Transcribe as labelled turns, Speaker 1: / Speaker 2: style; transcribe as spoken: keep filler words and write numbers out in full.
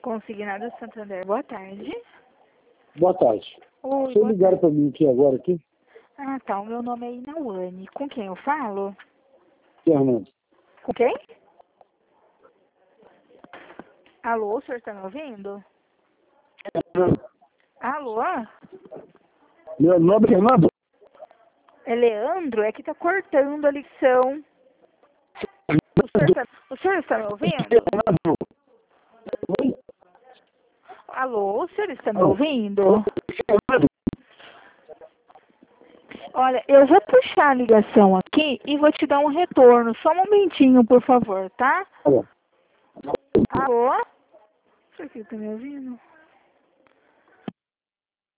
Speaker 1: Consignado Santander, boa tarde.
Speaker 2: Boa tarde.
Speaker 1: Oi,
Speaker 2: Vocês ligaram para mim aqui agora, aqui?
Speaker 1: Ah, tá. O meu nome é Inauane. Com quem eu falo?
Speaker 2: Fernando.
Speaker 1: Com quem? Alô, o senhor está me ouvindo? Alô?
Speaker 2: Meu nome é Fernando?
Speaker 1: É Leandro? É que tá cortando a ligação. O senhor está, o senhor está me ouvindo?
Speaker 2: Oi?
Speaker 1: Alô, o senhor está me ouvindo? Olha, eu vou puxar a ligação aqui e vou te dar um retorno. Só um momentinho, por favor, tá?
Speaker 2: Alô?
Speaker 1: Alô? Será que ele tá me ouvindo?